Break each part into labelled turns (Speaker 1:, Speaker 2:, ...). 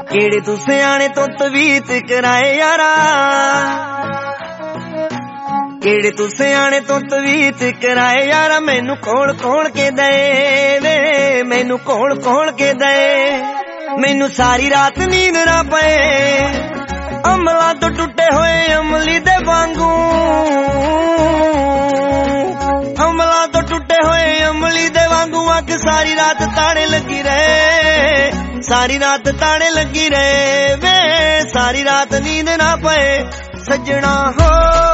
Speaker 1: ਕਿਹੜੇ ਤੂੰ ਸਿਆਣੇ ਤੋਂ ਤਵੀਤ ਕਰਾਏ ਯਾਰਾ, ਕਿਹੜੇ ਤੂੰ ਸਿਆਣੇ ਤੋਂ ਤਵੀਤ ਕਰਾਏ ਯਾਰਾ। ਮੈਨੂੰ ਕੋਲ ਕੋਲ ਕੇ ਦਏ ਵੇ, ਮੈਨੂੰ ਕੋਲ ਕੋਲ ਕੇ ਦਏ। ਮੈਨੂੰ ਸਾਰੀ ਰਾਤ ਨੀਂਦ ਨਾ ਪਏ, ਅਮਲਾਂ ਤੋਂ ਟੁੱਟੇ ਹੋਏ ਅਮਲੀ ਦੇ ਵਾਂਗੂ, ਅਮਲਾਂ ਤੋਂ ਟੁੱਟੇ ਹੋਏ ਅਮਲੀ ਦੇ ਵਾਂਗੂ। ਅੱਖ ਸਾਰੀ ਰਾਤ ਤਾੜੇ ਲੱਗੀ ਰਹੇ, ਸਾਰੀ ਰਾਤ ਤਾੜੇ ਲੱਗੀ ਰਹੇ ਵੇ, ਸਾਰੀ ਰਾਤ ਨੀਂਦ ਨਾ ਪਏ ਸੱਜਣਾ ਹੋ।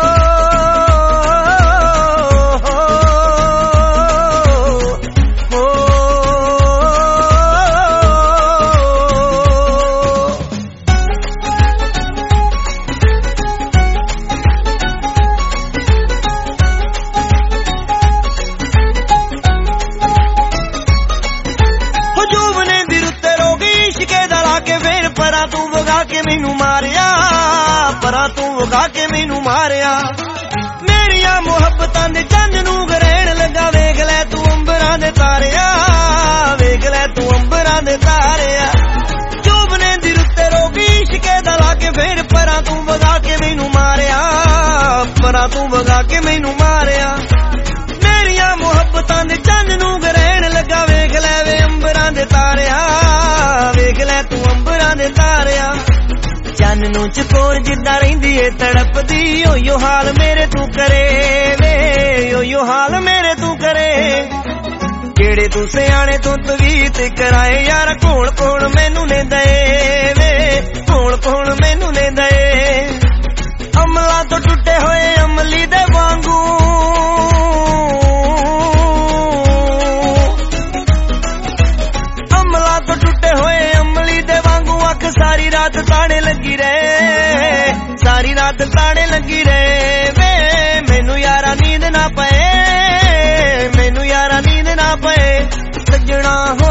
Speaker 1: ਪਰਾਂ ਤੂੰ ਵਗਾ ਕੇ ਮੈਨੂੰ ਮਾਰਿਆ, ਪਰਾਂ ਤੂੰ ਵਗਾ ਕੇ ਮੈਨੂੰ ਮਾਰਿਆ। ਮੇਰੀਆਂ ਮੁਹੱਬਤਾਂ ਦੇ ਚੰਨ ਨੂੰ ਗਰੇਣ ਲੱਗਾ, ਵੇਖ ਲੈ ਤੂੰ ਅੰਬਰਾਂ ਦੇ ਤਾਰਿਆ, ਵੇਖ ਲੈ ਤੂੰ ਅੰਬਰਾਂ ਦੇ ਤਾਰਿਆ। ਚੁੱਭਨੇ ਦੀ ਰੁੱਤੇ ਰੋਗੀ ਇਸ਼ਕੇ ਦਾ ਲਾ ਕੇ ਫੇਰ ਪਰਾਂ ਤੂੰ ਵਗਾ ਕੇ ਮੈਨੂੰ ਮਾਰਿਆ, ਪਰਾਂ ਤੂੰ ਵਗਾ ਕੇ ਮੈਨੂੰ ਮਾਰਿਆ। ਮੇਰੀਆਂ ਮੁਹੱਬਤਾਂ ਦੇ ਚੰਨ ਨੂੰ ਗਰੇਣ ਲੱਗਾ, ਵੇਖ ਲੈ ਵੇ ਅੰਬਰਾਂ ਦੇ ਤਾਰਿਆ, ਵੇਖ ਲੈ ਤੂੰ ਅੰਬਰਾਂ ਦੇ ਤਾਰਿਆ। ਚੰਨ ਨੂੰ ਚਕੋਰ ਜਿੱਦਾਂ ਰਹਿੰਦੀ ਏ ਤੜਪਦੀ, ਓਯੋ ਹਾਲ ਮੇਰੇ ਤੂੰ ਕਰੇ ਵੇ, ਓਯੋ ਹਾਲ ਮੇਰੇ ਤੂੰ ਕਰੇ। ਕਿਹੜੇ ਤੂੰ ਸਿਆਣੇ ਤੋਂ ਤਵੀਤ ਕਰਾਏ ਯਾਰ, ਕੋਲ ਕੋਲ ਮੈਨੂੰ ਨੇ ਦਏ ਵੇ, ਕੋਲ ਕੋਲ ਮੈਨੂੰ ਨੇ ਦਏ। ਅਮਲਾਂ ਤੋਂ ਟੁੱਟੇ ਹੋਏ ਅਮਲੀ ਦੇ ਵਾਂਗੂ, ਅਮਲਾਂ ਤੋਂ ਟੁੱਟੇ ਹੋਏ ਅਮਲੀ ਦੇ ਵਾਂਗੂ। ਅੱਖ ਸਾਰੀ ਰਾਤ ਤਾੜੇ ਲੱਗੀ ਰਹੇ, ਸਾਰੀ ਰਾਤ ਤਾੜੇ ਲੱਗੀ ਰਹੇ ਵੇ, ਮੈਨੂੰ ਯਾਰਾ ਨੀਂਦ ਨਾ ਪਏ, ਮੈਨੂੰ ਯਾਰਾ ਨੀਂਦ ਨਾ ਪਏ ਸੱਜਣਾ ਹੋ।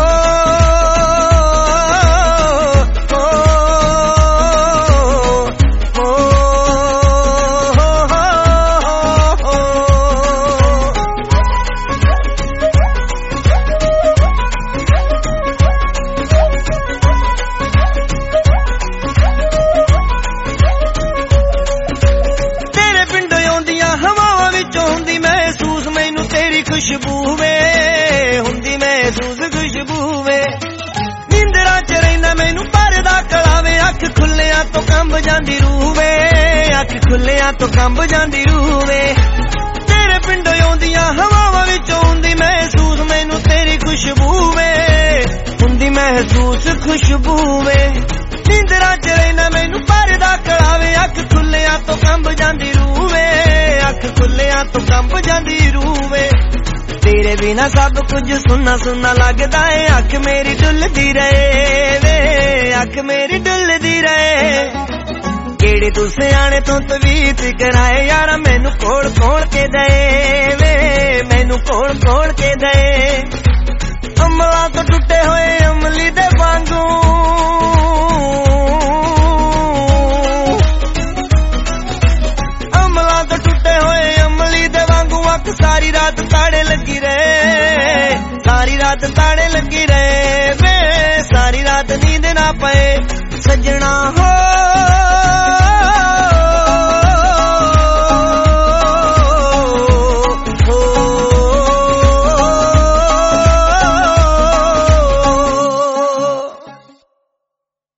Speaker 1: ਖੁਸ਼ਬੂ ਵੇ ਹੁੰਦੀ ਮਹਿਸੂਸ ਖੁਸ਼ਬੂ ਵੇ, ਨੀਂਦਰਾਂ ਚ ਰਹਿੰਦਾ ਮੈਨੂੰ ਪਰਦਾ ਕਲਾਵੇ। ਅੱਖ ਖੁੱਲਿਆਂ ਤੋਂ ਕੰਬ ਜਾਂਦੀ ਰੂਹ ਵੇ, ਅੱਖ ਖੁੱਲਿਆਂ ਤੋਂ ਕੰਬ ਜਾਂਦੀ ਰੂਹ ਵੇ। ਤੇਰੇ ਪਿੰਡੋਂ ਆਉਂਦੀਆਂ ਹਵਾਵਾਂ ਵਿੱਚੋਂ ਹੁੰਦੀ ਮਹਿਸੂਸ ਮੈਨੂੰ ਤੇਰੀ ਖੁਸ਼ਬੂ ਵੇ, ਹੁੰਦੀ ਮਹਿਸੂਸ ਖੁਸ਼ਬੂ ਵੇ। ਨੀਂਦਰਾਂ ਚ ਰਹਿੰਦਾ ਮੈਨੂੰ ਪਰਦਾ ਕਲਾਵੇ। ਅੱਖ ਖੁੱਲਿਆਂ ਤੋਂ ਕੰਬ ਜਾਂਦੀ ਰੂਹ ਵੇ, ਅੱਖ ਖੁੱਲਿਆਂ ਤੋਂ ਕੰਬ ਜਾਂਦੀ ਰੂਹ ਵੇ। ਤੇਰੇ ਬਿਨਾ ਸਭ ਕੁਝ ਸੁੰਨਾ ਸੁੰਨਾ ਲੱਗਦਾ ਏ, ਅੱਖ ਮੇਰੀ ਡੁੱਲਦੀ ਰਹੇ ਵੇ, ਅੱਖ ਮੇਰੀ ਡੁੱਲਦੀ ਰਹੇ। ਕਿਹੜੇ ਤੂੰ ਸਿਆਣੇ ਤੋਂ ਤਵੀਤ ਕਰਾਏ ਯਾਰਾ, ਮੈਨੂੰ ਕੋਲ ਕੋਲ ਕੇ ਦਏ ਵੇ, ਮੈਨੂੰ ਕੋਲ ਕੋਲ ਕੇ ਦਏ। ਅਮਲਾਂ ਤੋਂ ਟੁੱਟੇ ਹੋਏ ਅਮਲੀ ਦੇ ਵਾਂਗੂ, ਅਮਲਾਂ ਤੋਂ ਟੁੱਟੇ ਹੋਏ ਅਮਲੀ ਦੇ ਵਾਂਗੂ। ਅੱਖ ਸਾਰੀ ਰਾਤ ਤਾੜੇ ਲੱਗੀ ਰਹੇ, ਸਾਰੀ ਰਾਤ ਤਾੜੇ ਲੱਗੀ ਰਹੇ ਵੇ, ਸਾਰੀ ਰਾਤ ਨੀਂਦ ਨਾ ਪਏ ਸੱਜਣਾ।